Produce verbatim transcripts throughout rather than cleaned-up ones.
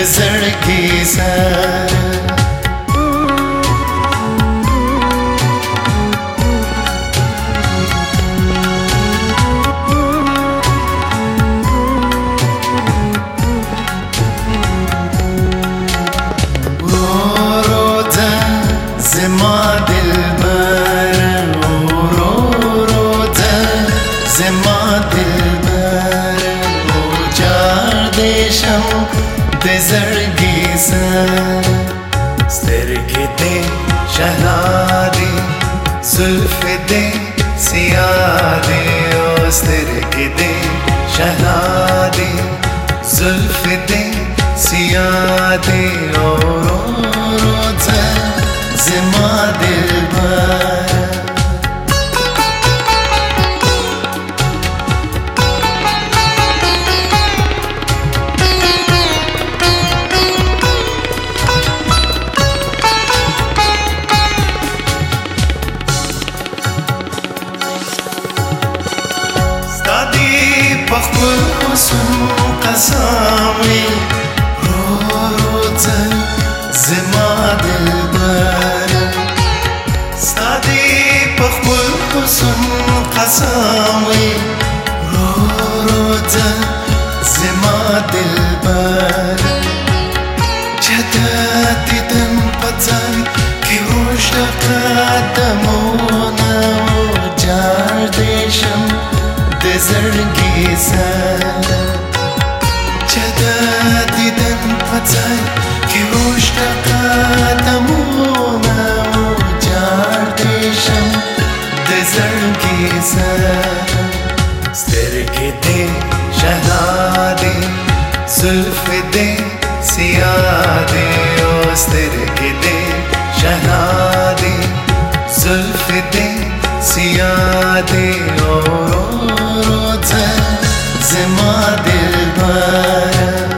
दजड़गी sir ज़िमा दिलबर रो रो ज़िमा दिलबर ओ चार देशम दजड़गी सर स्तिरगिते शहनादे जुल्फ दे सियादे ओ स्तिरगिते शहनादे जुल्फ दे सियादे ओ रो रो ज़िमा दिलबर स्तादी पख्बुल हुस्न कसामी रो रो ज़िमा दिलबर हुस्न कसामी रो रो ज़िमा दिलबर जदती दन पचाई कि रोशा कदमोना चार देशम दजड़गी सर जदती दन पचाई कि रोशा कदमोना चार देशम दजड़गी सर स्तिरगिते शहनादे जुल्फ दे सियादे ओ स्तिरगिते शहनादे जुल्फ दे सियादे ओ रो रो ज़िमा दिलबर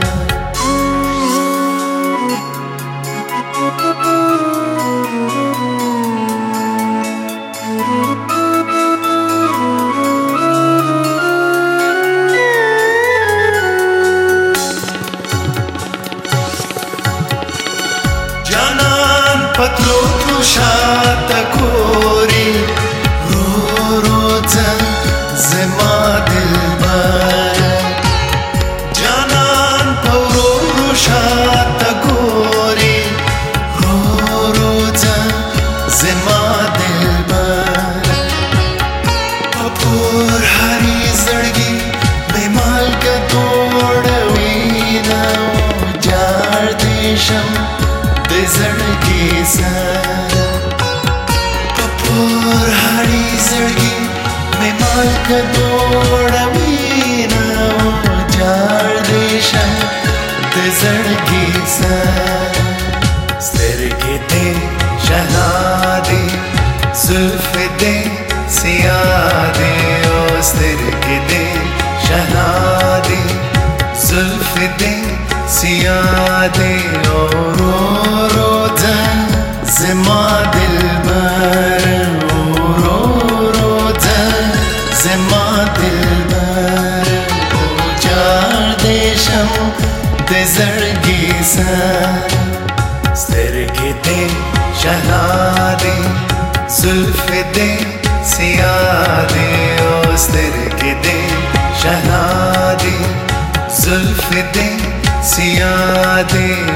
पतलो तुषात कोरी रो रो ज़िमा दिलबर जानान पौरो रुशात गोरी रो रो ज़िमा दिलबर अपूर हरी जड़गी बेमाल का तोड़वी ना चार देशम दजड़गी सर कपूर हरी जड़गी में माल का दौड़वी ना चार देशम दजड़गी सर स्तिरगिते शहनादे जुल्फ दे सियादे ओ स्तिरगिते शहनादे जुल्फ दे सियादे ओ रो रो ज़िमा दिलबर ओ रो रो ज़िमा दिलबर ओ चार देशम दजड़गी सर स्तिरगिते शहनादे जुल्फ दे सियादे ओ स्तिरगिते शहनादे जुल्फ दे सियादे